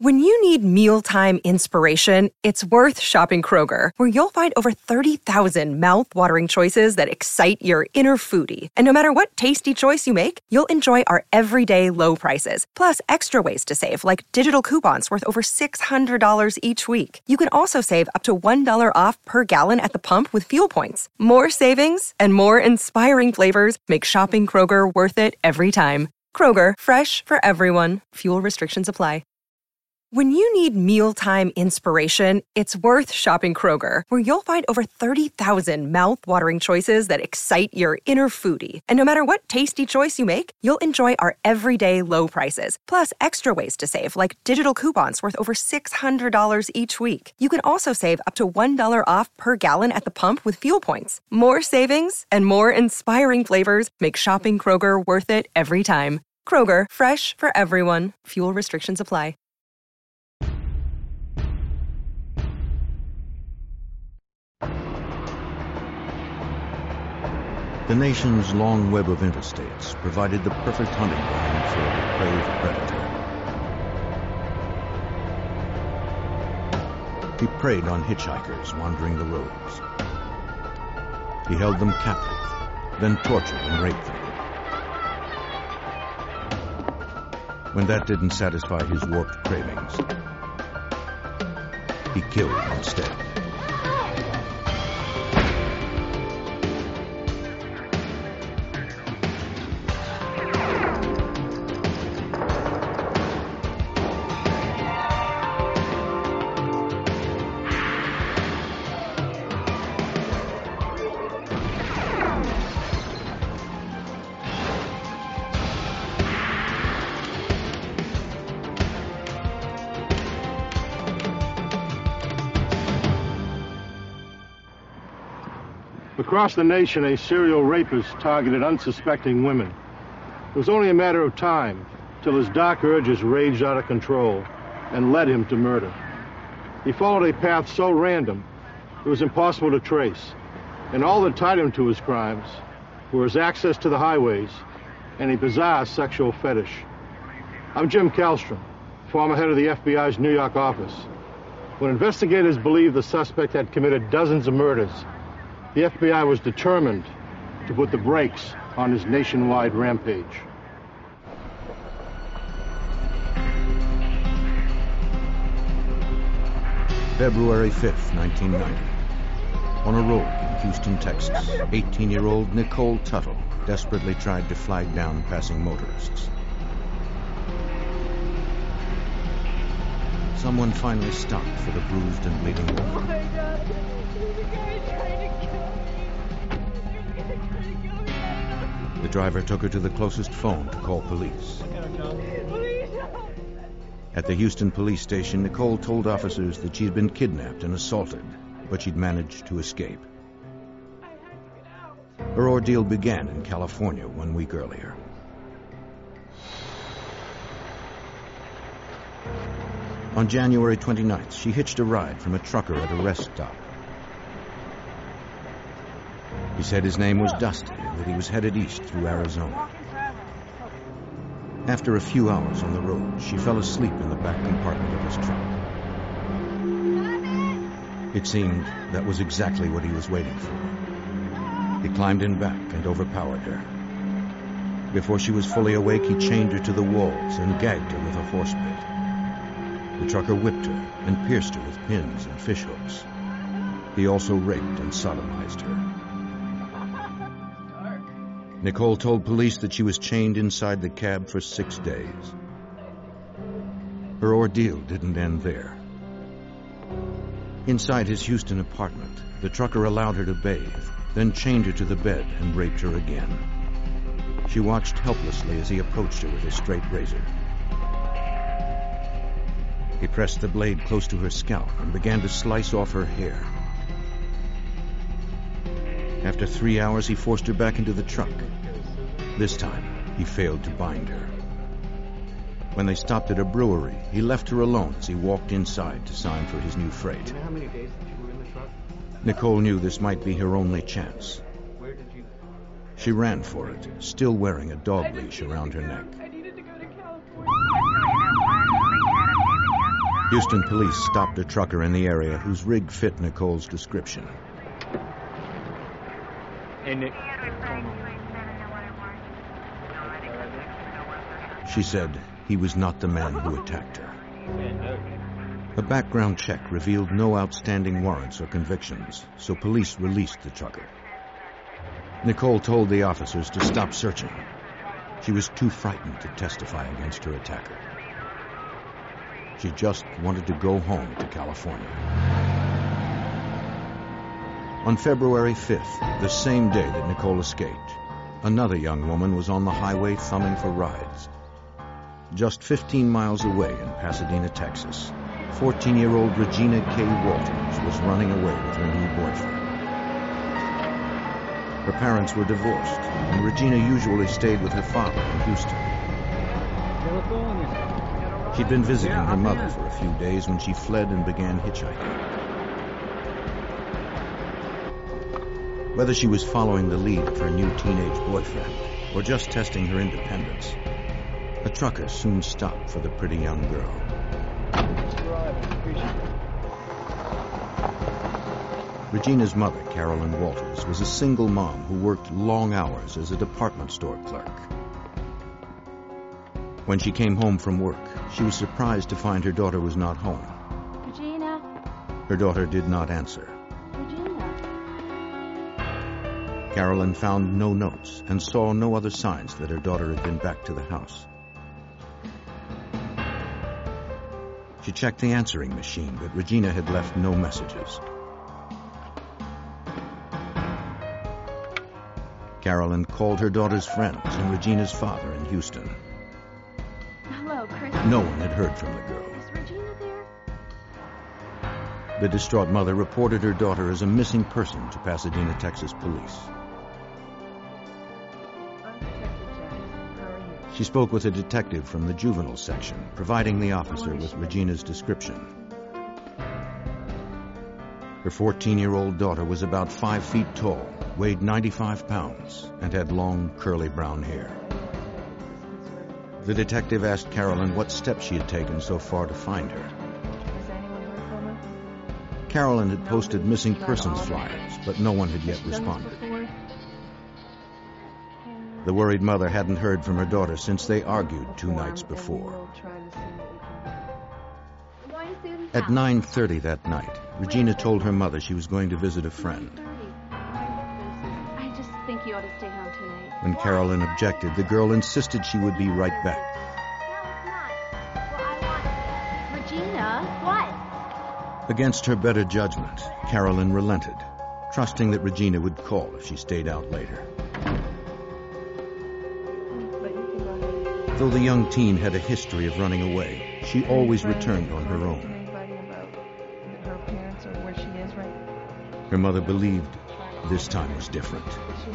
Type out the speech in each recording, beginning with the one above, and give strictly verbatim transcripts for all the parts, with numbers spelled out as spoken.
When you need mealtime inspiration, it's worth shopping Kroger, where you'll find over thirty thousand mouth-watering choices that excite your inner foodie. And no matter what tasty choice you make, you'll enjoy our everyday low prices, plus extra ways to save, like digital coupons worth over six hundred dollars each week. You can also save up to one dollar off per gallon at the pump with fuel points. More savings and more inspiring flavors make shopping Kroger worth it every time. Kroger, fresh for everyone. Fuel restrictions apply. When you need mealtime inspiration, it's worth shopping Kroger, where you'll find over thirty thousand mouth-watering choices that excite your inner foodie. And no matter what tasty choice you make, you'll enjoy our everyday low prices, plus extra ways to save, like digital coupons worth over six hundred dollars each week. You can also save up to one dollar off per gallon at the pump with fuel points. More savings and more inspiring flavors make shopping Kroger worth it every time. Kroger, fresh for everyone. Fuel restrictions apply. The nation's long web of interstates provided the perfect hunting ground for a depraved predator. He preyed on hitchhikers wandering the roads. He held them captive, then tortured and raped them. When that didn't satisfy his warped cravings, he killed instead. Across the nation, a serial rapist targeted unsuspecting women. It was only a matter of time till his dark urges raged out of control and led him to murder. He followed a path so random it was impossible to trace, and all that tied him to his crimes were his access to the highways and a bizarre sexual fetish. I'm Jim Kallstrom, former head of the F B I's New York office. When investigators believed the suspect had committed dozens of murders, the F B I was determined to put the brakes on his nationwide rampage. February fifth, nineteen ninety. On a road in Houston, Texas, eighteen-year-old Nicole Tuttle desperately tried to flag down passing motorists. Someone finally stopped for the bruised and bleeding woman. Oh my God. The driver took her to the closest phone to call police. At the Houston police station, Nicole told officers that she'd been kidnapped and assaulted, but she'd managed to escape. Her ordeal began in California one week earlier. On January twenty-ninth, she hitched a ride from a trucker at a rest stop. He said his name was Dusty and that he was headed east through Arizona. After a few hours on the road, she fell asleep in the back compartment of his truck. It seemed that was exactly what he was waiting for. He climbed in back and overpowered her. Before she was fully awake, he chained her to the walls and gagged her with a horse bit. The trucker whipped her and pierced her with pins and fishhooks. He also raped and sodomized her. Nicole told police that she was chained inside the cab for six days. Her ordeal didn't end there. Inside his Houston apartment, the trucker allowed her to bathe, then chained her to the bed and raped her again. She watched helplessly as he approached her with his straight razor. He pressed the blade close to her scalp and began to slice off her hair. After three hours, he forced her back into the truck. This time, he failed to bind her. When they stopped at a brewery, he left her alone as he walked inside to sign for his new freight. How many days did you were in the truck? Nicole knew this might be her only chance. Where did you... She ran for it, still wearing a dog leash around her neck. I needed to go to California. Houston police stopped a trucker in the area whose rig fit Nicole's description. Hey, Nick. She said he was not the man who attacked her. A background check revealed no outstanding warrants or convictions, so police released the trucker. Nicole told the officers to stop searching. She was too frightened to testify against her attacker. She just wanted to go home to California. On February fifth, the same day that Nicole escaped, another young woman was on the highway thumbing for rides. Just fifteen miles away in Pasadena, Texas, fourteen-year-old Regina K. Walters was running away with her new boyfriend. Her parents were divorced, and Regina usually stayed with her father in Houston. She'd been visiting her mother for a few days when she fled and began hitchhiking. Whether she was following the lead of her new teenage boyfriend or just testing her independence, a trucker soon stopped for the pretty young girl. Regina's mother, Carolyn Walters, was a single mom who worked long hours as a department store clerk. When she came home from work, she was surprised to find her daughter was not home. Regina? Her daughter did not answer. Regina? Carolyn found no notes and saw no other signs that her daughter had been back to the house. She checked the answering machine, but Regina had left no messages. Carolyn called her daughter's friends and Regina's father in Houston. Hello, Chris. No one had heard from the girl. Is Regina there? The distraught mother reported her daughter as a missing person to Pasadena, Texas police. I'm Detective Jackson. How are you? She spoke with a detective from the juvenile section, providing the officer with Regina's description. Her fourteen-year-old daughter was about five feet tall, weighed ninety-five pounds, and had long, curly brown hair. The detective asked Carolyn what steps she had taken so far to find her. Has anyone heard from her? Carolyn had posted missing persons flyers, but no one had yet Has she done this responded. before? The worried mother hadn't heard from her daughter since they argued two nights before. At nine thirty that night, Regina told her mother she was going to visit a friend. I just think you ought to stay home tonight. When Carolyn objected, the girl insisted she would be right back. Regina, what? Against her better judgment, Carolyn relented, trusting that Regina would call if she stayed out later. Though the young teen had a history of running away, she always returned on her own. Her mother believed this time was different.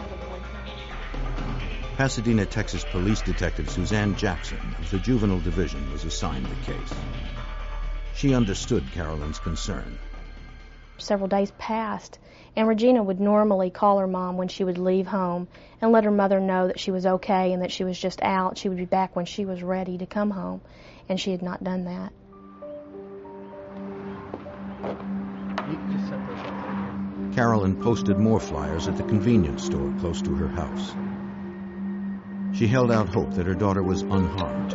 Pasadena, Texas Police Detective Suzanne Jackson of the Juvenile Division was assigned the case. She understood Carolyn's concern. Several days passed, and Regina would normally call her mom when she would leave home and let her mother know that she was okay and that she was just out. She would be back when she was ready to come home, and she had not done that. Carolyn posted more flyers at the convenience store close to her house. She held out hope that her daughter was unharmed.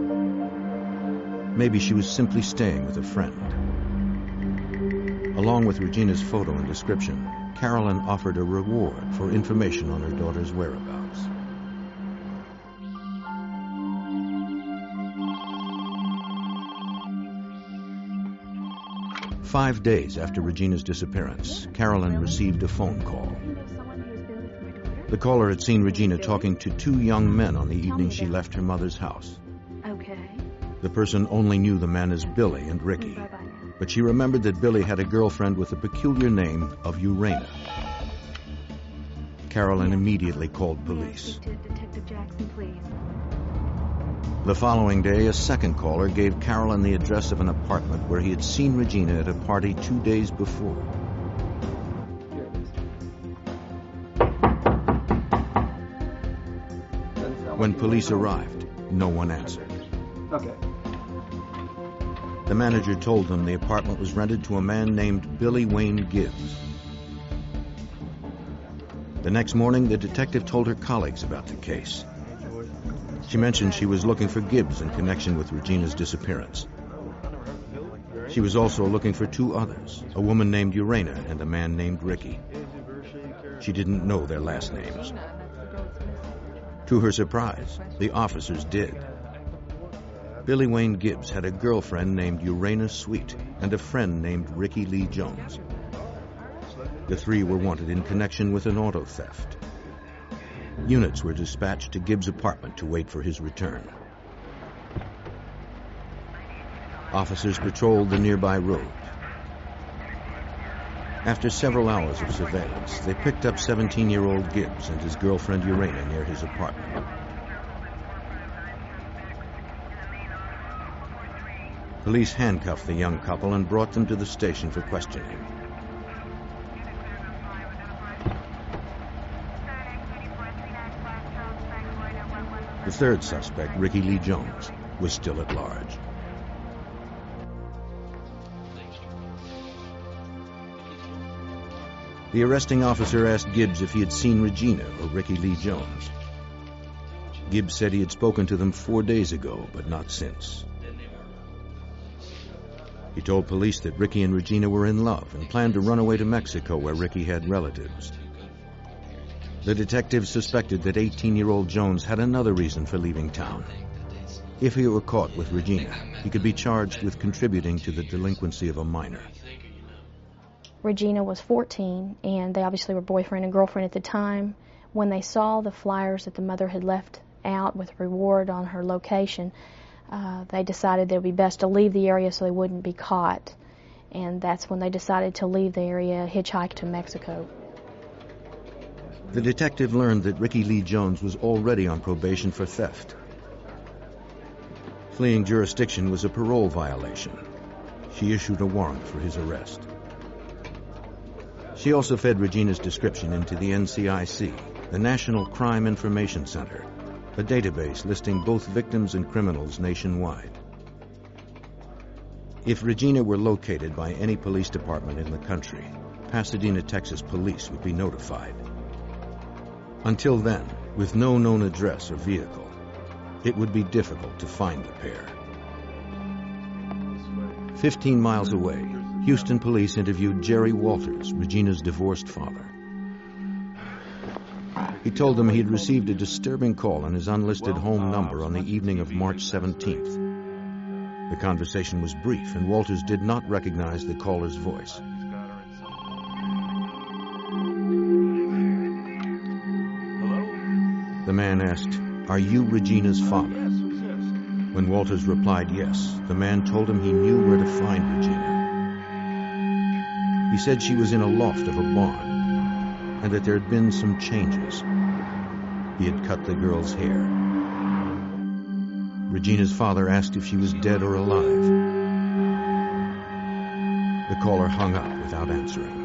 Maybe she was simply staying with a friend. Along with Regina's photo and description, Carolyn offered a reward for information on her daughter's whereabouts. Five days after Regina's disappearance, Carolyn received a phone call. The caller had seen Regina talking to two young men on the evening she left her mother's house. Okay. The person only knew the men as Billy and Ricky, Bye-bye now. but she remembered that Billy had a girlfriend with the peculiar name of Urena. Carolyn immediately called police. Speak to Detective Jackson, please. The following day, a second caller gave Carolyn the address of an apartment where he had seen Regina at a party two days before. When police arrived, no one answered. Okay. The manager told them the apartment was rented to a man named Billy Wayne Gibbs. The next morning, the detective told her colleagues about the case. She mentioned she was looking for Gibbs in connection with Regina's disappearance. She was also looking for two others, a woman named Urena and a man named Ricky. She didn't know their last names. To her surprise, the officers did. Billy Wayne Gibbs had a girlfriend named Urena Sweet and a friend named Ricky Lee Jones. The three were wanted in connection with an auto theft. Units were dispatched to Gibbs' apartment to wait for his return. Officers patrolled the nearby road. After several hours of surveillance, they picked up seventeen-year-old Gibbs and his girlfriend Urena near his apartment. Police handcuffed the young couple and brought them to the station for questioning. The third suspect, Ricky Lee Jones, was still at large. The arresting officer asked Gibbs if he had seen Regina or Ricky Lee Jones. Gibbs said he had spoken to them four days ago, but not since. He told police that Ricky and Regina were in love and planned to run away to Mexico, where Ricky had relatives. The detectives suspected that eighteen-year-old Jones had another reason for leaving town. If he were caught with Regina, he could be charged with contributing to the delinquency of a minor. Regina was fourteen, and they obviously were boyfriend and girlfriend at the time. When they saw the flyers that the mother had left out with reward on her location, uh, they decided that it would be best to leave the area so they wouldn't be caught. And that's when they decided to leave the area, hitchhike to Mexico. The detective learned that Ricky Lee Jones was already on probation for theft. Fleeing jurisdiction was a parole violation. She issued a warrant for his arrest. She also fed Regina's description into the N C I C, the National Crime Information Center, a database listing both victims and criminals nationwide. If Regina were located by any police department in the country, Pasadena, Texas police would be notified. Until then, with no known address or vehicle, it would be difficult to find the pair. Fifteen miles away, Houston police interviewed Jerry Walters, Regina's divorced father. He told them he had received a disturbing call on his unlisted home number on the evening of March seventeenth. The conversation was brief, and Walters did not recognize the caller's voice. The man asked, "Are you Regina's father?" When Walters replied yes, the man told him he knew where to find Regina. He said she was in a loft of a barn, and that there had been some changes. He had cut the girl's hair. Regina's father asked if she was dead or alive. The caller hung up without answering.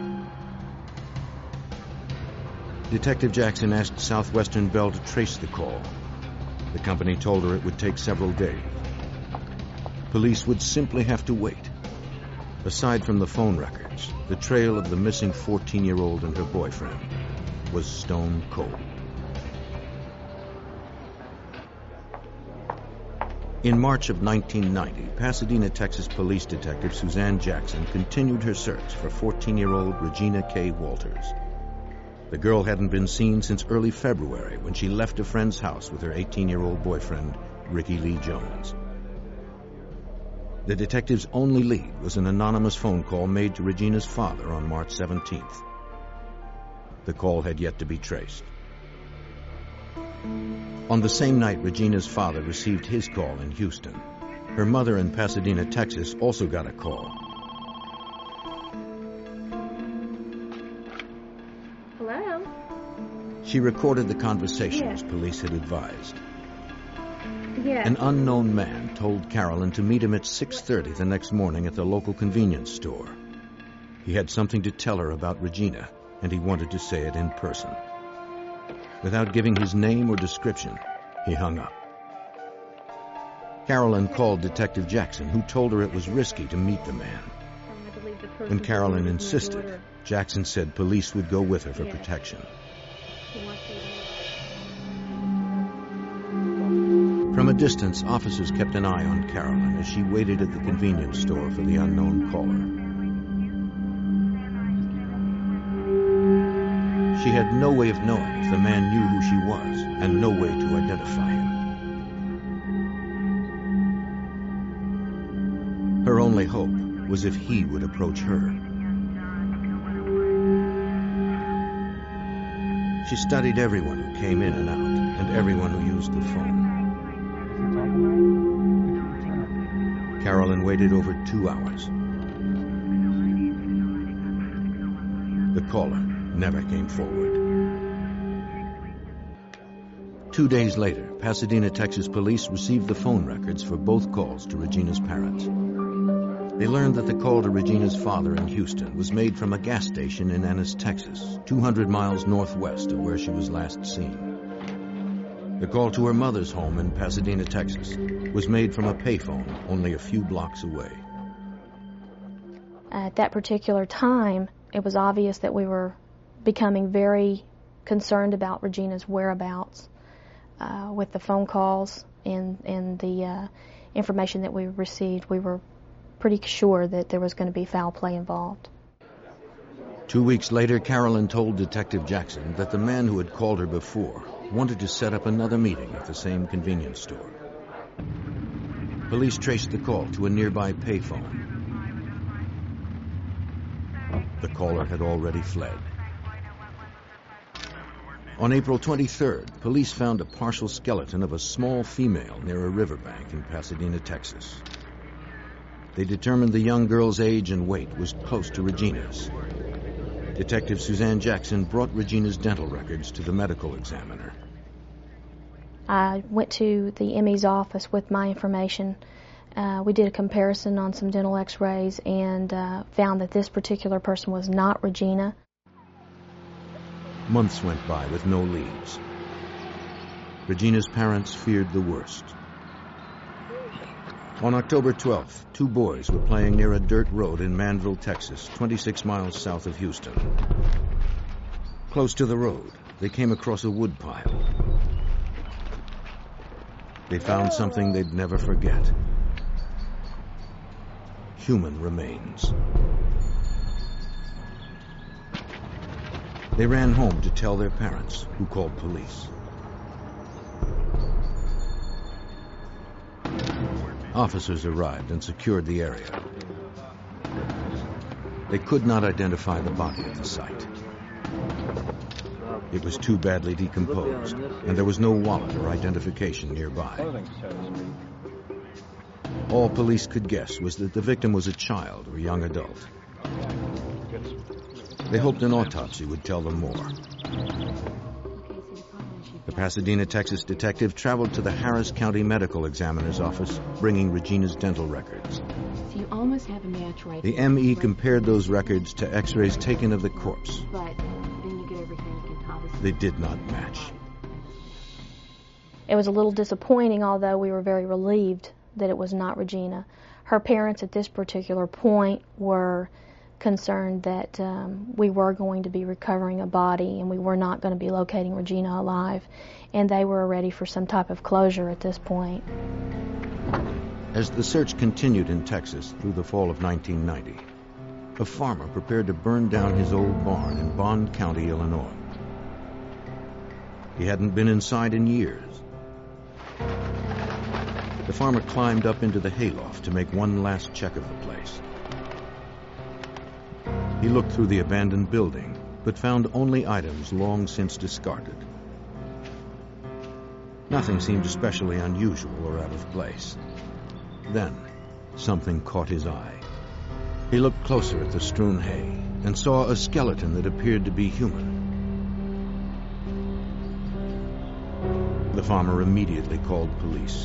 Detective Jackson asked Southwestern Bell to trace the call. The company told her it would take several days. Police would simply have to wait. Aside from the phone records, the trail of the missing fourteen-year-old and her boyfriend was stone cold. In March of nineteen ninety, Pasadena, Texas police detective Suzanne Jackson continued her search for fourteen-year-old Regina K. Walters. The girl hadn't been seen since early February, when she left a friend's house with her eighteen-year-old boyfriend, Ricky Lee Jones. The detective's only lead was an anonymous phone call made to Regina's father on March seventeenth. The call had yet to be traced. On the same night Regina's father received his call in Houston, her mother in Pasadena, Texas, also got a call. Hello? She recorded the conversation as police had advised. Yes. An unknown man told Carolyn to meet him at six thirty the next morning at the local convenience store. He had something to tell her about Regina, and he wanted to say it in person. Without giving his name or description, he hung up. Carolyn called Detective Jackson, who told her it was risky to meet the man. When Carolyn insisted, Jackson said police would go with her for protection. From a distance, officers kept an eye on Carolyn as she waited at the convenience store for the unknown caller. She had no way of knowing if the man knew who she was, and no way to identify him. Her only hope was if he would approach her. She studied everyone who came in and out, and everyone who used the phone. Carolyn waited over two hours. The caller never came forward. Two days later, Pasadena, Texas police received the phone records for both calls to Regina's parents. They learned that the call to Regina's father in Houston was made from a gas station in Ennis, Texas, two hundred miles northwest of where she was last seen. The call to her mother's home in Pasadena, Texas, was made from a payphone only a few blocks away. At that particular time, it was obvious that we were becoming very concerned about Regina's whereabouts uh, with the phone calls and, and the uh, information that we received. We were pretty sure that there was going to be foul play involved. Two weeks later, Carolyn told Detective Jackson that the man who had called her before wanted to set up another meeting at the same convenience store. Police traced the call to a nearby payphone. The caller had already fled. On April twenty-third, police found a partial skeleton of a small female near a riverbank in Pasadena, Texas. They determined the young girl's age and weight was close to Regina's. Detective Suzanne Jackson brought Regina's dental records to the medical examiner. I went to the M E's office with my information. Uh, we did a comparison on some dental x-rays and uh, found that this particular person was not Regina. Months went by with no leads. Regina's parents feared the worst. On October twelfth, two boys were playing near a dirt road in Manville, Texas, twenty-six miles south of Houston. Close to the road, they came across a wood pile. They found something they'd never forget. Human remains. They ran home to tell their parents, who called police. Officers arrived and secured the area. They could not identify the body at the site. It was too badly decomposed, and there was no wallet or identification nearby. All police could guess was that the victim was a child or young adult. They hoped an autopsy would tell them more. The Pasadena, Texas detective traveled to the Harris County Medical Examiner's office, bringing Regina's dental records. So you almost have a match right The M E compared those records to x-rays taken of the corpse. But then you get everything you can obviously. They did not match. It was a little disappointing, although we were very relieved that it was not Regina. Her parents at this particular point were concerned that um, we were going to be recovering a body and we were not going to be locating Regina alive, and they were ready for some type of closure at this point. As the search continued in Texas through the fall of nineteen ninety, a farmer prepared to burn down his old barn in Bond County, Illinois. He hadn't been inside in years. The farmer climbed up into the hayloft to make one last check of the place. He looked through the abandoned building, but found only items long since discarded. Nothing seemed especially unusual or out of place. Then, something caught his eye. He looked closer at the strewn hay and saw a skeleton that appeared to be human. The farmer immediately called police.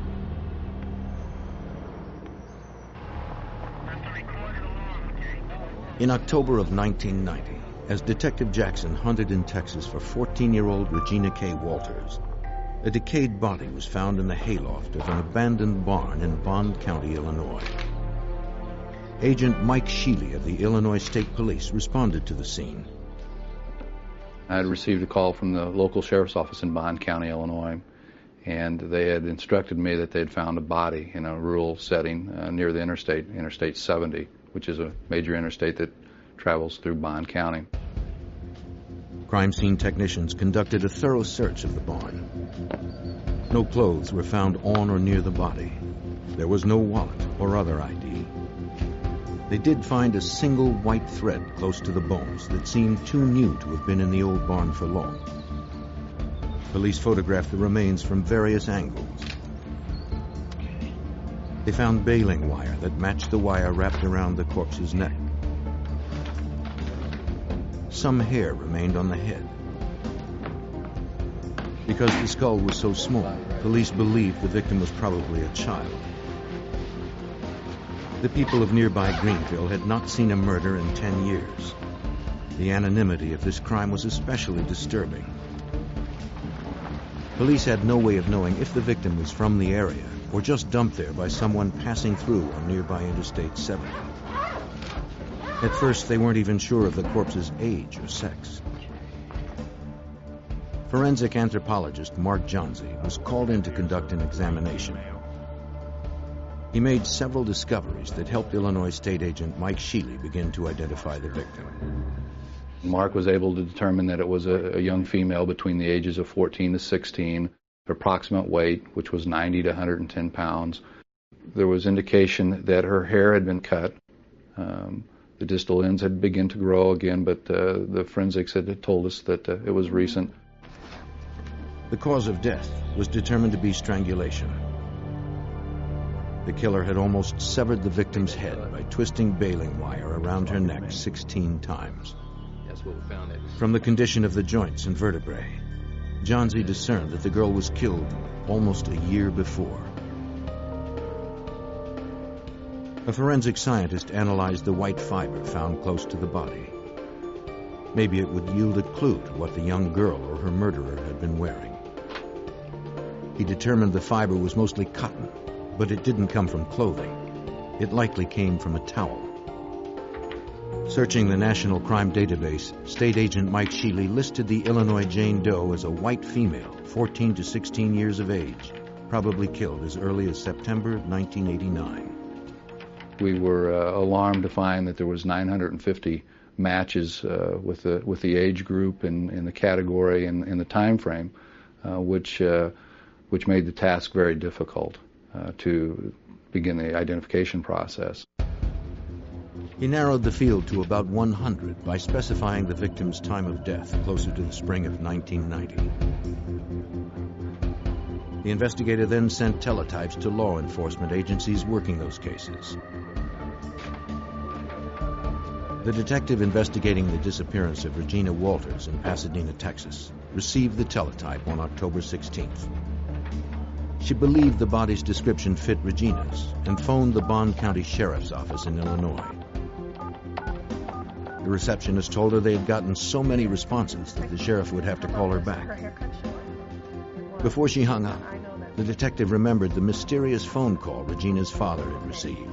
In October of nineteen ninety, as Detective Jackson hunted in Texas for fourteen-year-old Regina K. Walters, A decayed body was found in the hayloft of an abandoned barn in Bond County, Illinois. Agent Mike Sheely of the Illinois State Police responded to the scene. I had received a call from the local sheriff's office in Bond County, Illinois, and they had instructed me that they had found a body in a rural setting uh, near the interstate, Interstate seventy, which is a major interstate that travels through Bond County. Crime scene technicians conducted a thorough search of the barn. No clothes were found on or near the body. There was no wallet or other I D. They did find a single white thread close to the bones that seemed too new to have been in the old barn for long. Police photographed the remains from various angles. They found baling wire that matched the wire wrapped around the corpse's neck. Some hair remained on the head. Because the skull was so small, police believed the victim was probably a child. The people of nearby Greenville had not seen a murder in ten years. The anonymity of this crime was especially disturbing. Police had no way of knowing if the victim was from the area or just dumped there by someone passing through on nearby Interstate seventy. At first, they weren't even sure of the corpse's age or sex. Forensic anthropologist Mark Johnsey was called in to conduct an examination. He made several discoveries that helped Illinois State Agent Mike Sheely begin to identify the victim. Mark was able to determine that it was a, a young female between the ages of fourteen to sixteen, her approximate weight, which was ninety to one hundred ten pounds. There was indication that her hair had been cut. Um, the distal ends had begun to grow again, but uh, the forensics had told us that uh, it was recent. The cause of death was determined to be strangulation. The killer had almost severed the victim's head by twisting baling wire around her neck sixteen times. That's what we found. From the condition of the joints and vertebrae, Johnsey discerned that the girl was killed almost a year before. A forensic scientist analyzed the white fiber found close to the body. Maybe it would yield a clue to what the young girl or her murderer had been wearing. He determined the fiber was mostly cotton, but it didn't come from clothing. It likely came from a towel. Searching the National Crime Database, State Agent Mike Sheely listed the Illinois Jane Doe as a white female, fourteen to sixteen years of age, probably killed as early as September nineteen eighty-nine. We were uh, alarmed to find that there was nine hundred fifty matches uh, with the with the age group and, and the category and, and the time frame, uh, which uh, which made the task very difficult uh, to begin the identification process. He narrowed the field to about one hundred by specifying the victim's time of death closer to the spring of nineteen ninety. The investigator then sent teletypes to law enforcement agencies working those cases. The detective investigating the disappearance of Regina Walters in Pasadena, Texas, received the teletype on October sixteenth. She believed the body's description fit Regina's and phoned the Bond County Sheriff's Office in Illinois. The receptionist told her they had gotten so many responses that the sheriff would have to call her back. Before she hung up, the detective remembered the mysterious phone call Regina's father had received.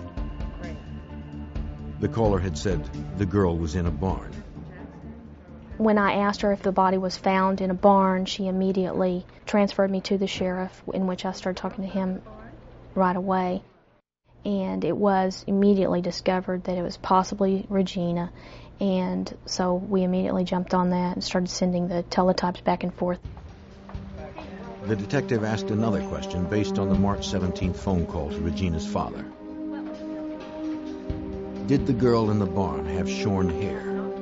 The caller had said the girl was in a barn. When I asked her if the body was found in a barn, she immediately transferred me to the sheriff, in which I started talking to him right away. And it was immediately discovered that it was possibly Regina, and so we immediately jumped on that and started sending the teletypes back and forth. The detective asked another question based on the March seventeenth phone call to Regina's father. Did the girl in the barn have shorn hair?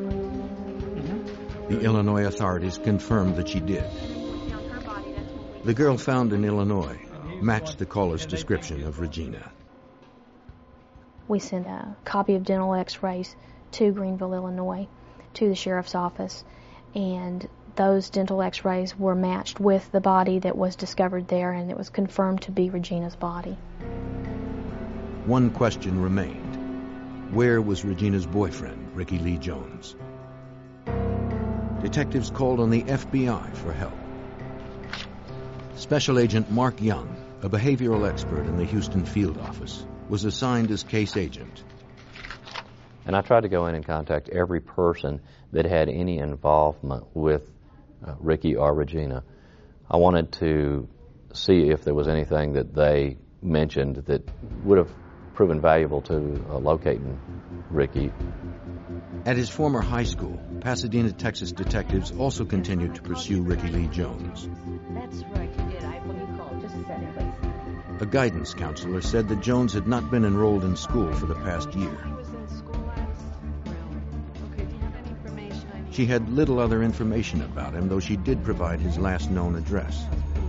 The Illinois authorities confirmed that she did. The girl found in Illinois matched the caller's description of Regina. We sent a copy of dental x-rays to Greenville, Illinois, to the sheriff's office, and those dental x-rays were matched with the body that was discovered there, and it was confirmed to be Regina's body. One question remained. Where was Regina's boyfriend, Ricky Lee Jones? Detectives called on the F B I for help. Special Agent Mark Young, a behavioral expert in the Houston field office, was assigned as case agent. And I tried to go in and contact every person that had any involvement with uh, Ricky or Regina. I wanted to see if there was anything that they mentioned that would have proven valuable to uh, locating Ricky. At his former high school, Pasadena, Texas detectives also continued to pursue Ricky Lee Jones. That's right, you did. I when you called. Just a second, please. A guidance counselor said that Jones had not been enrolled in school for the past year. He was in school last. Okay, do you have any information I need? She had little other information about him, though she did provide his last known address.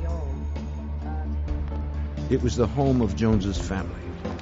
It was the home of Jones's family.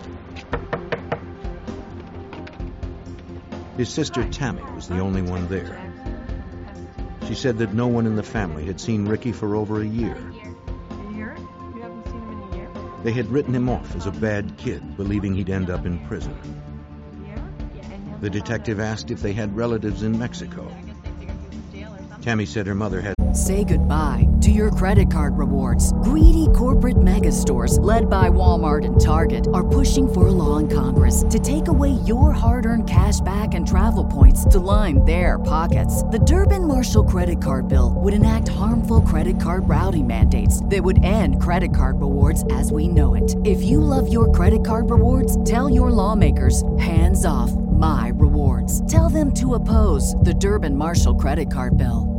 His sister Tammy was the only one there. She said that no one in the family had seen Ricky for over a year. A year? You haven't seen him in a year? They had written him off as a bad kid, believing he'd end up in prison. A year? The detective asked if they had relatives in Mexico. Tammy said her mother had... Say goodbye to your credit card rewards. Greedy corporate mega stores, led by Walmart and Target, are pushing for a law in Congress to take away your hard-earned cash back and travel points to line their pockets. The Durbin-Marshall credit card bill would enact harmful credit card routing mandates that would end credit card rewards as we know it. If you love your credit card rewards, tell your lawmakers, hands off my rewards. Tell them to oppose the Durbin-Marshall credit card bill.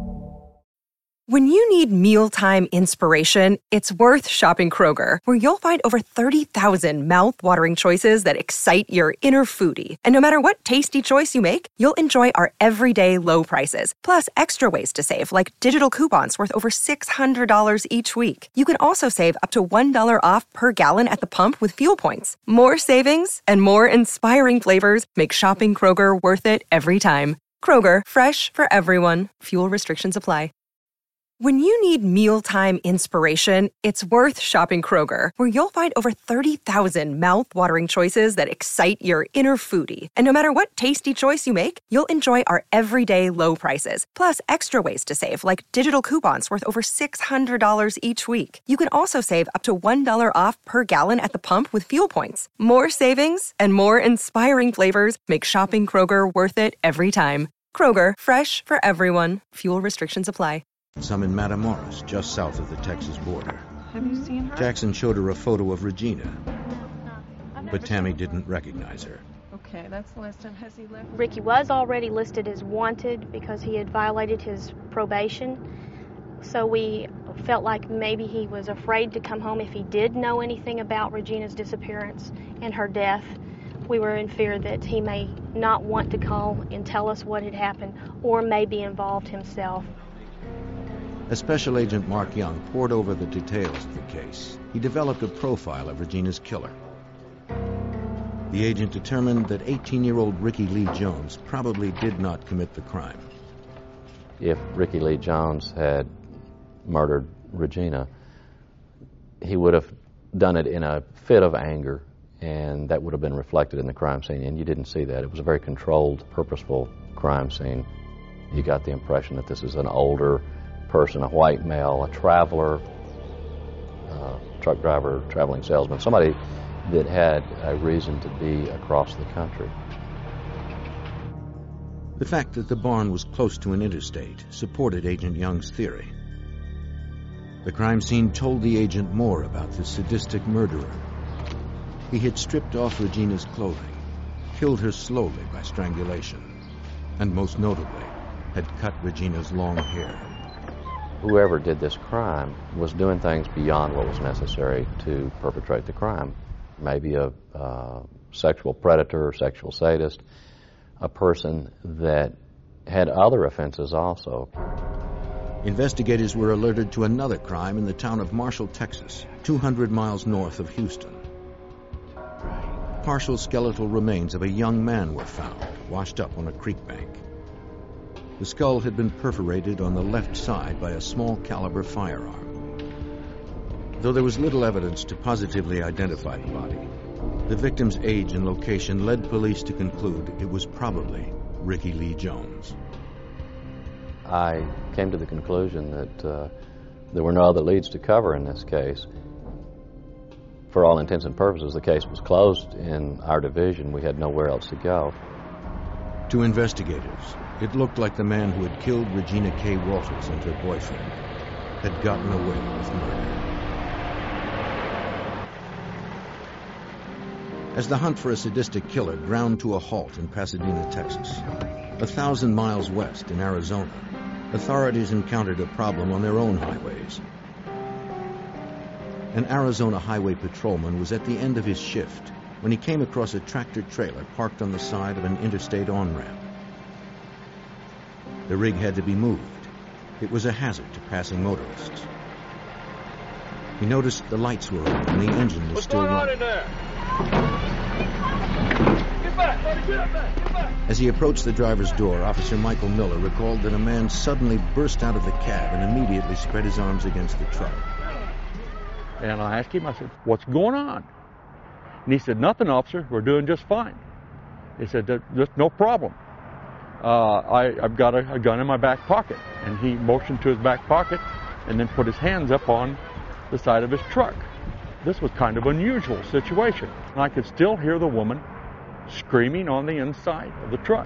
When you need mealtime inspiration, it's worth shopping Kroger, where you'll find over thirty thousand mouth-watering choices that excite your inner foodie. And no matter what tasty choice you make, you'll enjoy our everyday low prices, plus extra ways to save, like digital coupons worth over six hundred dollars each week. You can also save up to one dollar off per gallon at the pump with fuel points. More savings and more inspiring flavors make shopping Kroger worth it every time. Kroger, fresh for everyone. Fuel restrictions apply. When you need mealtime inspiration, it's worth shopping Kroger, where you'll find over thirty thousand mouth-watering choices that excite your inner foodie. And no matter what tasty choice you make, you'll enjoy our everyday low prices, plus extra ways to save, like digital coupons worth over six hundred dollars each week. You can also save up to one dollar off per gallon at the pump with fuel points. More savings and more inspiring flavors make shopping Kroger worth it every time. Kroger, fresh for everyone. Fuel restrictions apply. Some in Matamoros, just south of the Texas border. Have you seen her? Jackson showed her a photo of Regina, but Tammy didn't recognize her. Okay, that's the last time. Has he left? Ricky was already listed as wanted because he had violated his probation. So we felt like maybe he was afraid to come home if he did know anything about Regina's disappearance and her death. We were in fear that he may not want to call and tell us what had happened, or may be involved himself. As Special Agent Mark Young pored over the details of the case, he developed a profile of Regina's killer. The agent determined that eighteen-year-old Ricky Lee Jones probably did not commit the crime. If Ricky Lee Jones had murdered Regina, he would have done it in a fit of anger, and that would have been reflected in the crime scene, and you didn't see that. It was a very controlled, purposeful crime scene. You got the impression that this is an older person, a white male, a traveler, uh, truck driver, traveling salesman, somebody that had a reason to be across the country. The fact that the barn was close to an interstate supported Agent Young's theory. The crime scene told the agent more about the sadistic murderer. He had stripped off Regina's clothing, killed her slowly by strangulation, and most notably, had cut Regina's long hair. Whoever did this crime was doing things beyond what was necessary to perpetrate the crime. Maybe a uh, sexual predator or sexual sadist, a person that had other offenses also. Investigators were alerted to another crime in the town of Marshall, Texas, two hundred miles north of Houston. Partial skeletal remains of a young man were found, washed up on a creek bank. The skull had been perforated on the left side by a small caliber firearm. Though there was little evidence to positively identify the body, the victim's age and location led police to conclude it was probably Ricky Lee Jones. I came to the conclusion that uh, There were no other leads to cover in this case. For all intents and purposes, the case was closed in our division. We had nowhere else to go. To investigators, it looked like the man who had killed Regina K. Walters and her boyfriend had gotten away with murder. As the hunt for a sadistic killer ground to a halt in Pasadena, Texas, a thousand miles west in Arizona, authorities encountered a problem on their own highways. An Arizona highway patrolman was at the end of his shift when he came across a tractor-trailer parked on the side of an interstate on-ramp. The rig had to be moved. It was a hazard to passing motorists. He noticed the lights were on and the engine was What's still going on running. in there? Get back, buddy, get back, get back. As he approached the driver's door, Officer Michael Miller recalled that a man suddenly burst out of the cab and immediately spread his arms against the truck. And I asked him, I said, what's going on? And he said, nothing, officer, we're doing just fine. He said, there's no problem. Uh, I, I've got a, a gun in my back pocket. And he motioned to his back pocket and then put his hands up on the side of his truck. This was kind of an unusual situation. And I could still hear the woman screaming on the inside of the truck.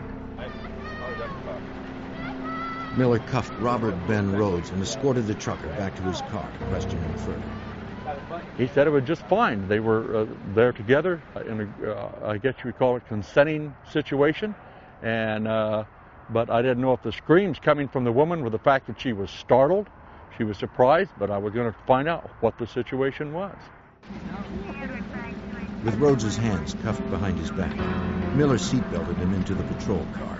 Miller cuffed Robert Ben Rhodes and escorted the trucker back to his car to question him further. He said it was just fine. They were uh, there together in a, uh, I guess you would call it, consenting situation. And uh, but I didn't know if the screams coming from the woman were the fact that she was startled, she was surprised, but I was going to find out what the situation was. With Rhodes's hands cuffed behind his back, Miller seatbelted him into the patrol car.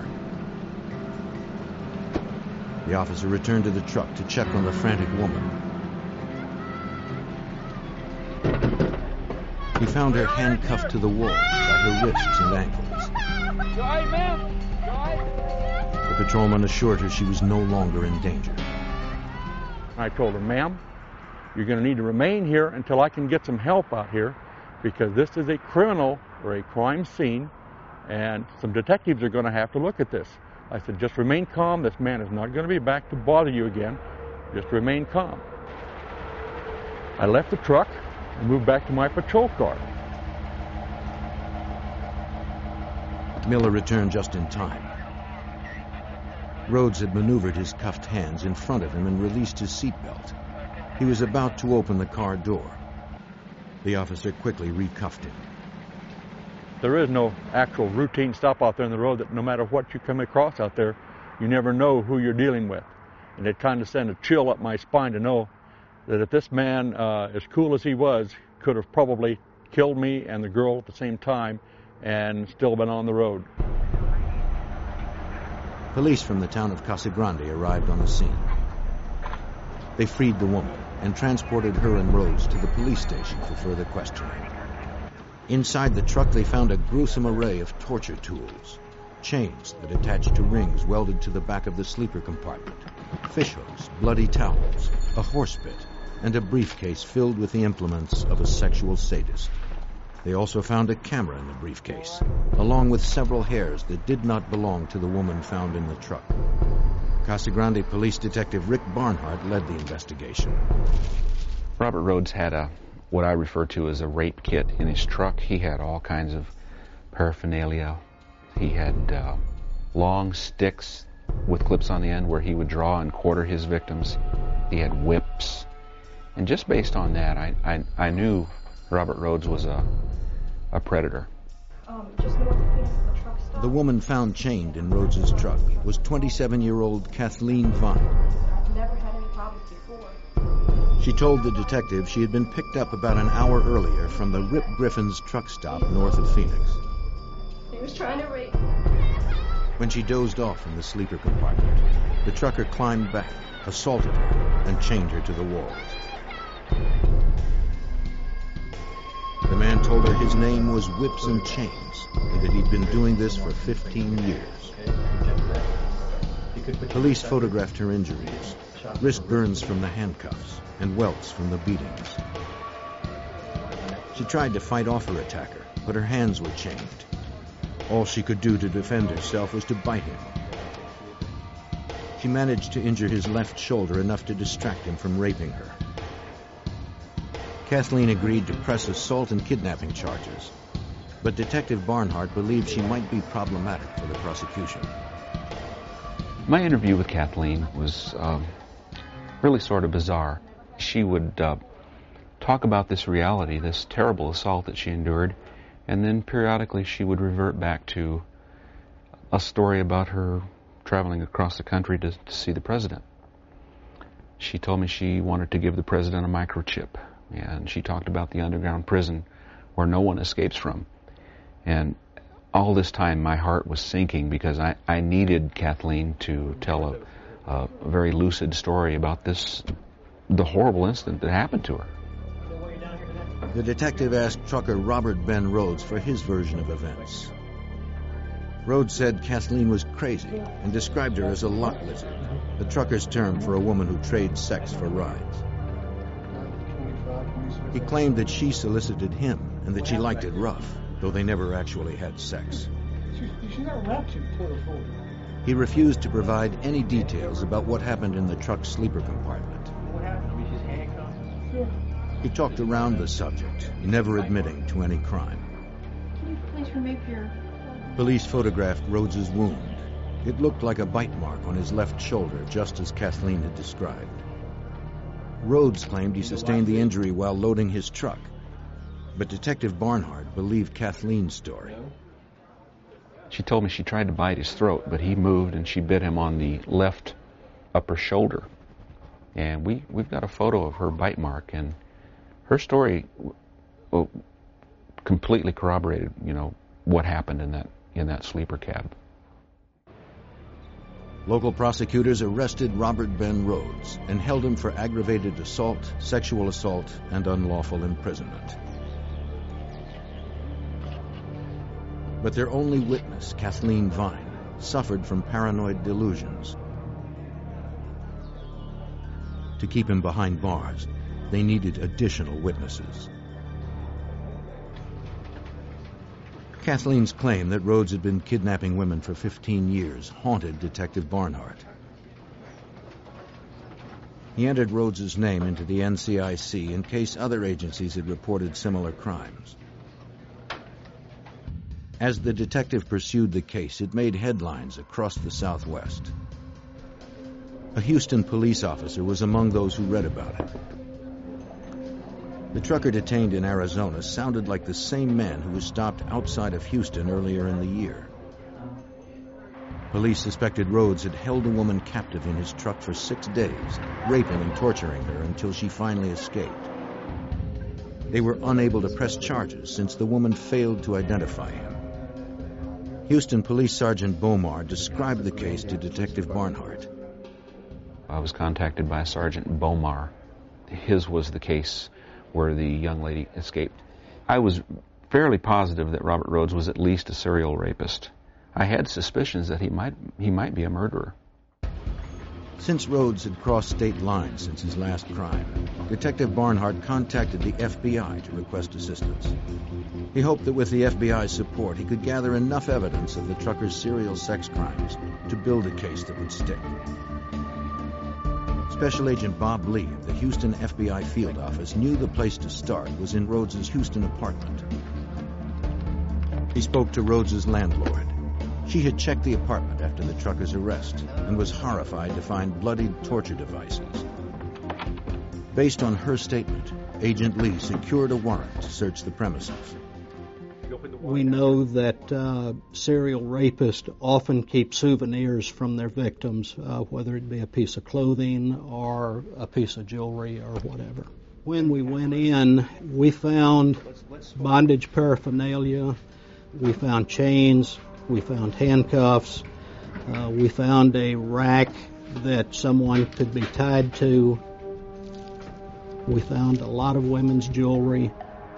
The officer returned to the truck to check on the frantic woman. He found her handcuffed to the wall by her wrists and ankles. You all right, ma'am? You all right? The patrolman assured her she was no longer in danger. I told her, ma'am, you're going to need to remain here until I can get some help out here, because this is a criminal or a crime scene, and some detectives are going to have to look at this. I said, just remain calm. This man is not going to be back to bother you again. Just remain calm. I left the truck and moved back to my patrol car. Miller returned just in time. Rhodes had maneuvered his cuffed hands in front of him and released his seatbelt. He was about to open the car door. The officer quickly recuffed him. There is no actual routine stop out there on the road that no matter what you come across out there, you never know who you're dealing with. And it kind of sent a chill up my spine to know that if this man, uh, as cool as he was, could have probably killed me and the girl at the same time and still been on the road. Police from the town of Casa Grande arrived on the scene. They freed the woman and transported her and Rhodes to the police station for further questioning. Inside the truck, they found a gruesome array of torture tools. Chains that attached to rings welded to the back of the sleeper compartment, fishhooks, bloody towels, a horse bit, and a briefcase filled with the implements of a sexual sadist. They also found a camera in the briefcase, along with several hairs that did not belong to the woman found in the truck. Casa Grande Police Detective Rick Barnhart led the investigation. Robert Rhodes had a what I refer to as a rape kit in his truck. He had all kinds of paraphernalia. He had uh, long sticks with clips on the end where he would draw and quarter his victims. He had whips. And just based on that, I, I, I knew Robert Rhodes was a, a predator. Um, just north of Phoenix, the truck stopped. The woman found chained in Rhodes's truck was twenty-seven-year-old Kathleen Vine. I've never had any problems before. She told the detective she had been picked up about an hour earlier from the Rip Griffin's truck stop north of Phoenix. He was trying to rape. When she dozed off in the sleeper compartment, the trucker climbed back, assaulted her, and chained her to the walls. The man told her his name was Whips and Chains, and that he'd been doing this for fifteen years. Police photographed her injuries, wrist burns from the handcuffs, and welts from the beatings. She tried to fight off her attacker, but her hands were chained. All she could do to defend herself was to bite him. She managed to injure his left shoulder enough to distract him from raping her. Kathleen agreed to press assault and kidnapping charges, but Detective Barnhart believed she might be problematic for the prosecution. My interview with Kathleen was um, really sort of bizarre. She would uh, talk about this reality, this terrible assault that she endured, and then periodically she would revert back to a story about her traveling across the country to, to see the president. She told me she wanted to give the president a microchip, and she talked about the underground prison where no one escapes from. And all this time my heart was sinking because I, I needed Kathleen to tell a, a very lucid story about this, the horrible incident that happened to her. The detective asked trucker Robert Ben Rhodes for his version of events. Rhodes said Kathleen was crazy and described her as a lot lizard, the trucker's term for a woman who trades sex for rides. He claimed that she solicited him and that she liked it rough, though they never actually had sex. He refused to provide any details about what happened in the truck's sleeper compartment. He talked around the subject, never admitting to any crime. Can you please remove your... Police photographed Rhodes's wound. It looked like a bite mark on his left shoulder, just as Kathleen had described. Rhodes claimed he sustained the injury while loading his truck, but Detective Barnhart believed Kathleen's story. She told me she tried to bite his throat, but he moved and she bit him on the left upper shoulder. And we, we've got a photo of her bite mark, and her story well, completely corroborated, you know, what happened in that in that sleeper cab. Local prosecutors arrested Robert Ben Rhodes and held him for aggravated assault, sexual assault, and unlawful imprisonment. But their only witness, Kathleen Vine, suffered from paranoid delusions. To keep him behind bars, they needed additional witnesses. Kathleen's claim that Rhodes had been kidnapping women for fifteen years haunted Detective Barnhart. He entered Rhodes's name into the N C I C in case other agencies had reported similar crimes. As the detective pursued the case, it made headlines across the Southwest. A Houston police officer was among those who read about it. The trucker detained in Arizona sounded like the same man who was stopped outside of Houston earlier in the year. Police suspected Rhodes had held a woman captive in his truck for six days, raping and torturing her until she finally escaped. They were unable to press charges since the woman failed to identify him. Houston Police Sergeant Bomar described the case to Detective Barnhart. I was contacted by Sergeant Bomar. His was the case where the young lady escaped. I was fairly positive that Robert Rhodes was at least a serial rapist. I had suspicions that he might he might be a murderer. Since Rhodes had crossed state lines since his last crime, Detective Barnhart contacted the F B I to request assistance. He hoped that with the F B I's support, he could gather enough evidence of the trucker's serial sex crimes to build a case that would stick. Special Agent Bob Lee of the Houston F B I field office knew the place to start was in Rhodes's Houston apartment. He spoke to Rhodes's landlord. She had checked the apartment after the trucker's arrest and was horrified to find bloodied torture devices. Based on her statement, Agent Lee secured a warrant to search the premises. We know that uh, serial rapists often keep souvenirs from their victims, uh, whether it be a piece of clothing or a piece of jewelry or whatever. When we went in, we found bondage paraphernalia, we found chains, we found handcuffs, uh, we found a rack that someone could be tied to. We found a lot of women's jewelry.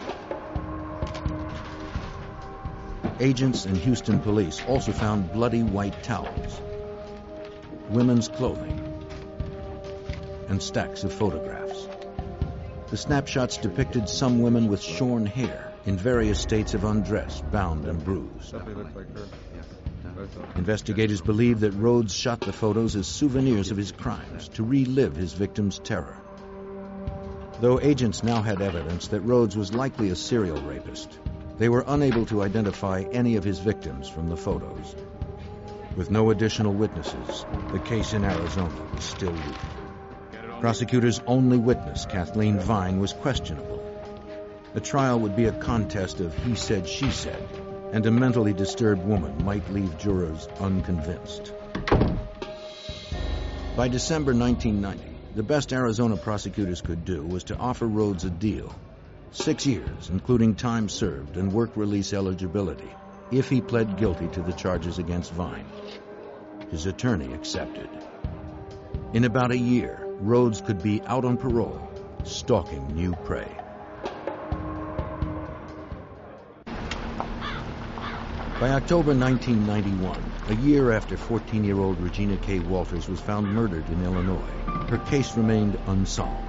Agents and Houston police also found bloody white towels, women's clothing, and stacks of photographs. The snapshots depicted some women with shorn hair in various states of undress, bound and bruised. Investigators believe that Rhodes shot the photos as souvenirs of his crimes to relive his victims' terror. Though agents now had evidence that Rhodes was likely a serial rapist, they were unable to identify any of his victims from the photos. With no additional witnesses, the case in Arizona was still weak. Prosecutors' only witness, Kathleen Vine, was questionable. The trial would be a contest of he said, she said, and a mentally disturbed woman might leave jurors unconvinced. By December nineteen ninety, the best Arizona prosecutors could do was to offer Rhodes a deal. Six years, including time served and work release eligibility, if he pled guilty to the charges against Vine. His attorney accepted. In about a year, Rhodes could be out on parole, stalking new prey. By October nineteen ninety-one, a year after fourteen-year-old Regina K. Walters was found murdered in Illinois, her case remained unsolved.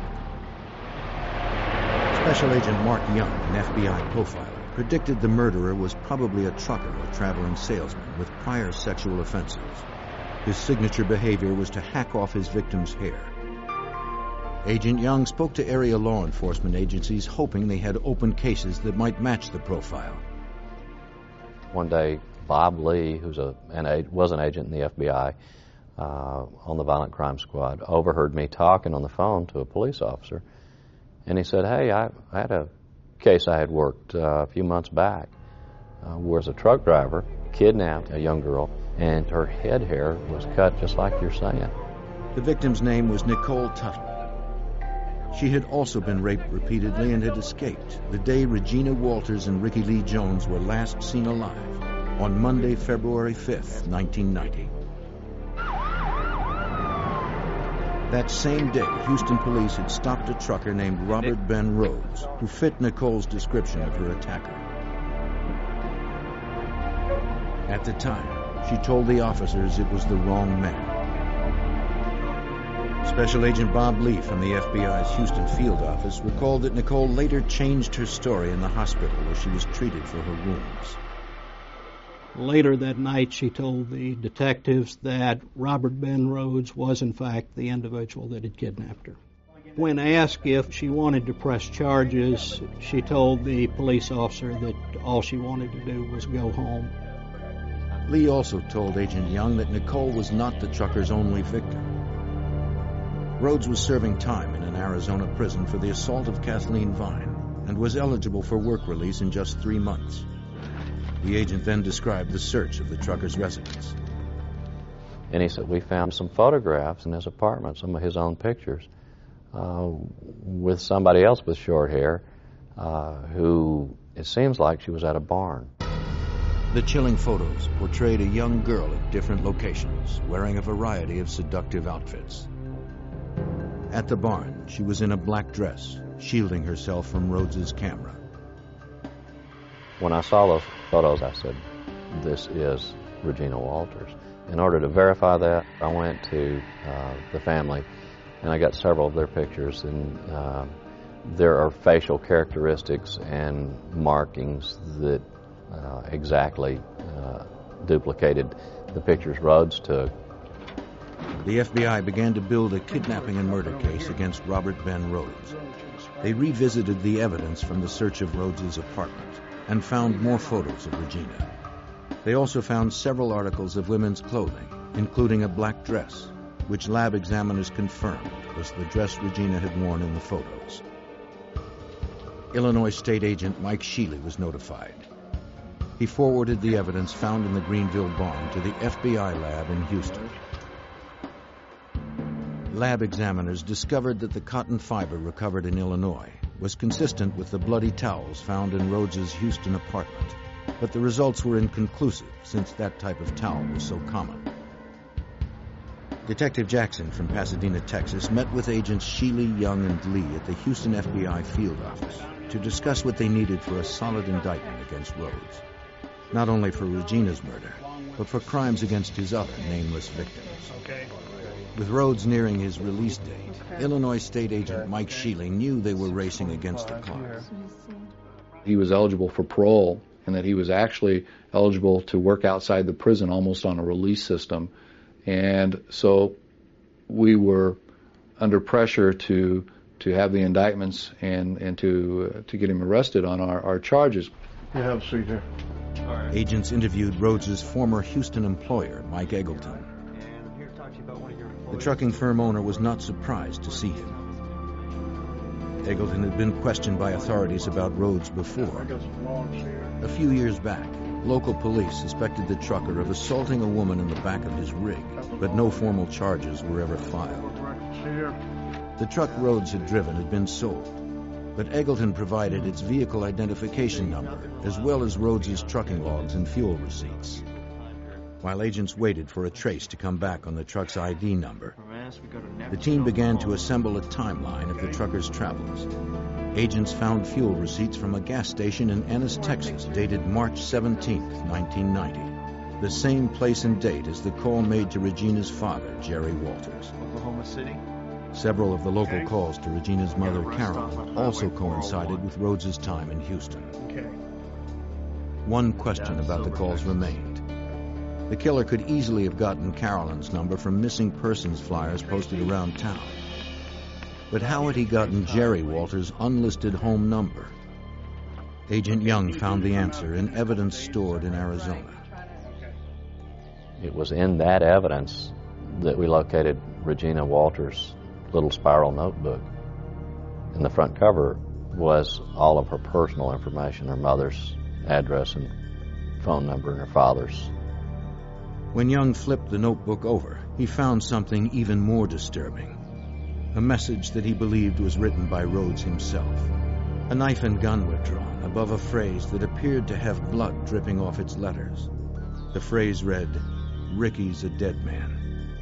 Special Agent Mark Young, an F B I profiler, predicted the murderer was probably a trucker or traveling salesman with prior sexual offenses. His signature behavior was to hack off his victim's hair. Agent Young spoke to area law enforcement agencies hoping they had open cases that might match the profile. One day, Bob Lee, who's a, an, was an agent in the F B I uh, on the Violent Crime Squad, overheard me talking on the phone to a police officer, and he said, hey, I, I had a case I had worked uh, a few months back uh, where a truck driver kidnapped a young girl, and her head hair was cut just like you're saying. The victim's name was Nicole Tuttle. She had also been raped repeatedly and had escaped the day Regina Walters and Ricky Lee Jones were last seen alive, on Monday, February fifth, nineteen ninety. That same day, Houston police had stopped a trucker named Robert Ben Rhodes, who fit Nicole's description of her attacker. At the time, she told the officers it was the wrong man. Special Agent Bob Lee from the F B I's Houston field office recalled that Nicole later changed her story in the hospital where she was treated for her wounds. Later that night, she told the detectives that Robert Ben Rhodes was, in fact, the individual that had kidnapped her. When asked if she wanted to press charges, she told the police officer that all she wanted to do was go home. Lee also told Agent Young that Nicole was not the trucker's only victim. Rhodes was serving time in an Arizona prison for the assault of Kathleen Vine and was eligible for work release in just three months. The agent then described the search of the trucker's residence. And he said, we found some photographs in his apartment, some of his own pictures, uh, with somebody else with short hair uh, who, it seems like she was at a barn. The chilling photos portrayed a young girl at different locations, wearing a variety of seductive outfits. At the barn, she was in a black dress, shielding herself from Rhodes's camera. When I saw those photos, I said, this is Regina Walters. In order to verify that, I went to uh, the family, and I got several of their pictures, and uh, there are facial characteristics and markings that uh, exactly uh, duplicated the pictures Rhodes took. The F B I began to build a kidnapping and murder case against Robert Ben Rhodes. They revisited the evidence from the search of Rhodes's apartment and found more photos of Regina. They also found several articles of women's clothing, including a black dress, which lab examiners confirmed was the dress Regina had worn in the photos. Illinois State Agent Mike Sheely was notified. He forwarded the evidence found in the Greenville barn to the F B I lab in Houston. Lab examiners discovered that the cotton fiber recovered in Illinois was consistent with the bloody towels found in Rhodes's Houston apartment, but the results were inconclusive since that type of towel was so common. Detective Jackson from Pasadena, Texas, met with agents Sheely, Young, and Lee at the Houston F B I field office to discuss what they needed for a solid indictment against Rhodes, not only for Regina's murder, but for crimes against his other nameless victims. With Rhodes nearing his release date, Illinois State Agent Mike Sheely knew they were racing against the clock. he was eligible for parole and that he was actually eligible to work outside the prison almost on a release system. And so we were under pressure to to have the indictments and, and to uh, to get him arrested on our, our charges. You have a seat here. Agents interviewed Rhodes's former Houston employer, Mike Eggleton. The trucking firm owner was not surprised to see him. Eggleton had been questioned by authorities about Rhodes before. A few years back, local police suspected the trucker of assaulting a woman in the back of his rig, but no formal charges were ever filed. The truck Rhodes had driven had been sold, but Eggleton provided its vehicle identification number, as well as Rhodes's trucking logs and fuel receipts. While agents waited for a trace to come back on the truck's I D number, the team began to assemble a timeline of the trucker's travels. Agents found fuel receipts from a gas station in Ennis, Texas, dated March seventeenth, nineteen ninety, the same place and date as the call made to Regina's father, Jerry Walters. Oklahoma City. Several of the local calls to Regina's mother, Carolyn, also coincided with Rhodes's time in Houston. One question about the calls remained. The killer could easily have gotten Carolyn's number from missing persons flyers posted around town. But how had he gotten Jerry Walters' unlisted home number? Agent Young found the answer in evidence stored in Arizona. It was in that evidence that we located Regina Walters' little spiral notebook. And the front cover was all of her personal information, her mother's address and phone number and her father's. When Young flipped the notebook over, he found something even more disturbing. A message that he believed was written by Rhodes himself. A knife and gun were drawn above a phrase that appeared to have blood dripping off its letters. The phrase read, "Ricky's a dead man."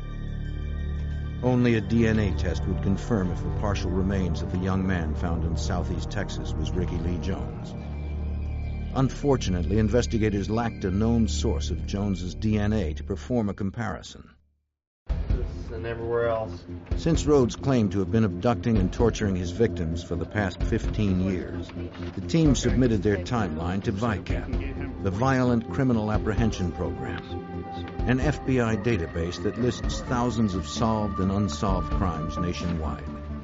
Only a D N A test would confirm if the partial remains of the young man found in southeast Texas was Ricky Lee Jones. Unfortunately, investigators lacked a known source of Jones's D N A to perform a comparison. And everywhere else. Since Rhodes claimed to have been abducting and torturing his victims for the past fifteen years, the team submitted their timeline to VICAP, the Violent Criminal Apprehension Program, an F B I database that lists thousands of solved and unsolved crimes nationwide.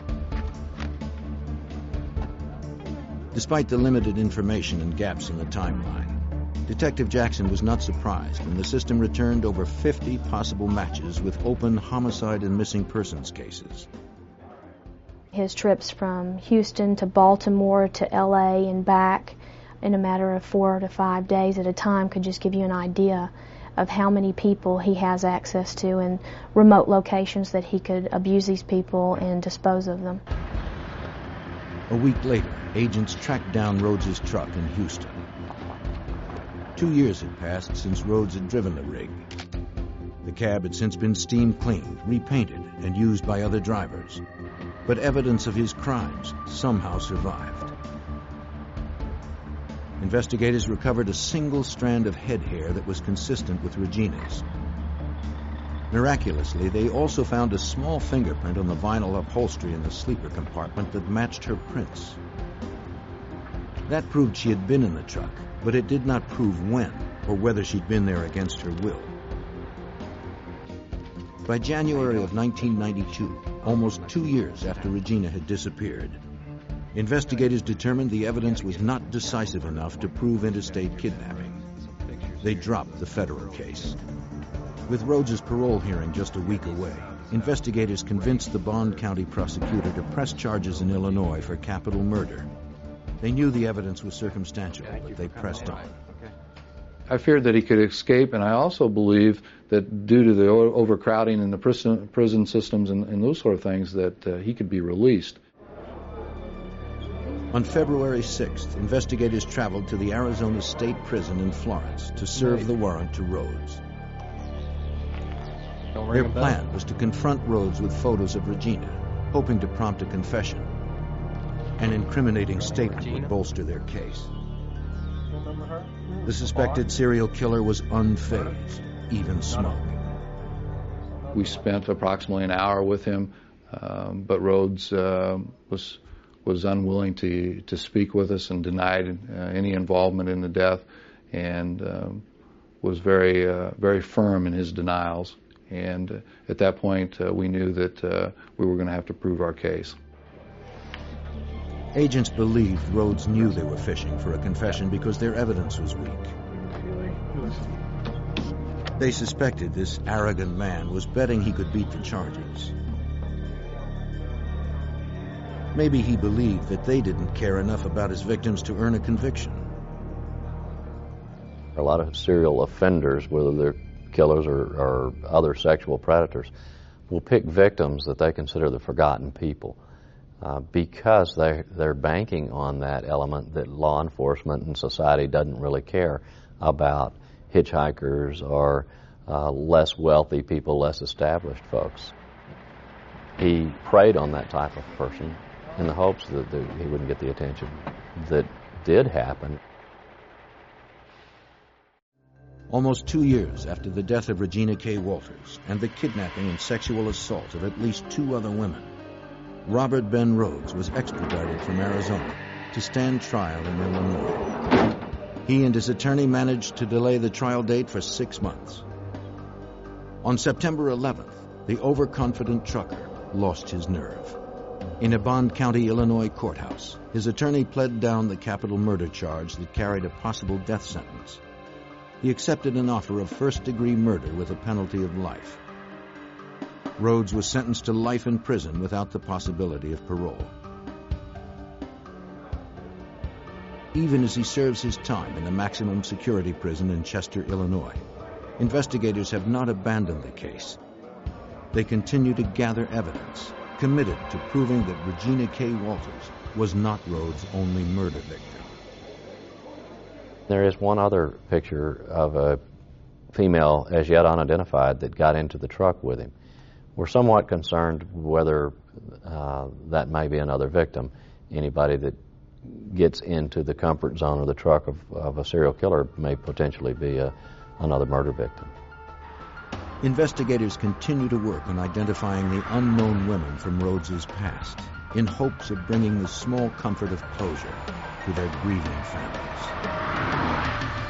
Despite the limited information and gaps in the timeline, Detective Jackson was not surprised when the system returned over fifty possible matches with open homicide and missing persons cases. His trips from Houston to Baltimore to L A and back in a matter of four to five days at a time could just give you an idea of how many people he has access to and remote locations that he could abuse these people and dispose of them. A week later, agents tracked down Rhodes's truck in Houston. Two years had passed since Rhodes had driven the rig. The cab had since been steam cleaned, repainted, and used by other drivers. But evidence of his crimes somehow survived. Investigators recovered a single strand of head hair that was consistent with Regina's. Miraculously, they also found a small fingerprint on the vinyl upholstery in the sleeper compartment that matched her prints. That proved she had been in the truck, but it did not prove when or whether she'd been there against her will. By January of nineteen ninety-two, almost two years after Regina had disappeared, investigators determined the evidence was not decisive enough to prove interstate kidnapping. They dropped the federal case. With Rhodes's parole hearing just a week away, investigators convinced the Bond County prosecutor to press charges in Illinois for capital murder. They knew the evidence was circumstantial, but they pressed on. I feared that he could escape, and I also believe that due to the overcrowding in the prison, prison systems and, and those sort of things, that uh, he could be released. On February sixth, investigators traveled to the Arizona State Prison in Florence to serve the warrant to Rhodes. Their plan was to confront Rhodes with photos of Regina, hoping to prompt a confession. An incriminating statement would bolster their case. The suspected serial killer was unfazed, even smug. We spent approximately an hour with him, um, but Rhodes uh, was was unwilling to, to speak with us and denied uh, any involvement in the death, and um, was very, uh, very firm in his denials. And uh, at that point, uh, we knew that uh, we were going to have to prove our case. Agents believed Rhodes knew they were fishing for a confession because their evidence was weak. They suspected this arrogant man was betting he could beat the charges. Maybe he believed that they didn't care enough about his victims to earn a conviction. A lot of serial offenders, whether they're killers or, or other sexual predators, will pick victims that they consider the forgotten people uh, because they're, they're banking on that element that law enforcement and society doesn't really care about hitchhikers or uh, less wealthy people, less established folks. He preyed on that type of person in the hopes that the, he wouldn't get the attention that did happen. Almost two years after the death of Regina K. Walters and the kidnapping and sexual assault of at least two other women, Robert Ben Rhodes was extradited from Arizona to stand trial in Illinois. He and his attorney managed to delay the trial date for six months. On September eleventh, the overconfident trucker lost his nerve. In a Bond County, Illinois courthouse, his attorney pled down the capital murder charge that carried a possible death sentence. He accepted an offer of first-degree murder with a penalty of life. Rhodes was sentenced to life in prison without the possibility of parole. Even as he serves his time in the maximum security prison in Chester, Illinois, investigators have not abandoned the case. They continue to gather evidence, committed to proving that Regina K. Walters was not Rhodes' only murder victim. There is one other picture of a female as yet unidentified that got into the truck with him. We're somewhat concerned whether uh, that may be another victim. Anybody that gets into the comfort zone of the truck of, of a serial killer may potentially be a, another murder victim. Investigators continue to work on identifying the unknown women from Rhodes's past in hopes of bringing the small comfort of closure to their grieving families.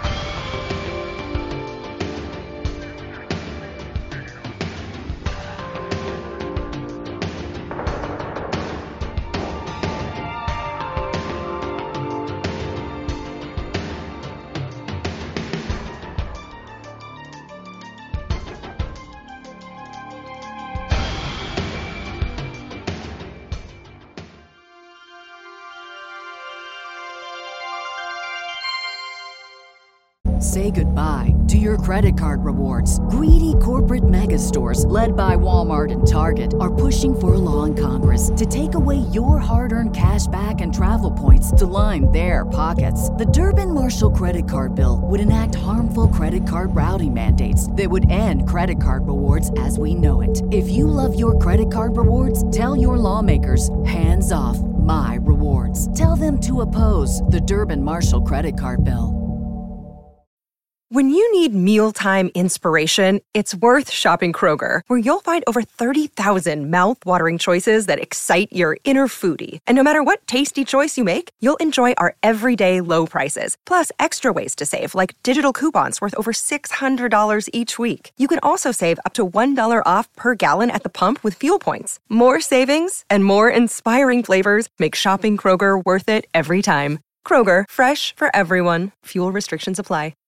Say goodbye to your credit card rewards. Greedy corporate mega stores, led by Walmart and Target, are pushing for a law in Congress to take away your hard-earned cash back and travel points to line their pockets. The Durbin-Marshall credit card bill would enact harmful credit card routing mandates that would end credit card rewards as we know it. If you love your credit card rewards, tell your lawmakers, hands off my rewards. Tell them to oppose the Durbin-Marshall credit card bill. When you need mealtime inspiration, it's worth shopping Kroger, where you'll find over thirty thousand mouth-watering choices that excite your inner foodie. And no matter what tasty choice you make, you'll enjoy our everyday low prices, plus extra ways to save, like digital coupons worth over six hundred dollars each week. You can also save up to one dollar off per gallon at the pump with fuel points. More savings and more inspiring flavors make shopping Kroger worth it every time. Kroger, fresh for everyone. Fuel restrictions apply.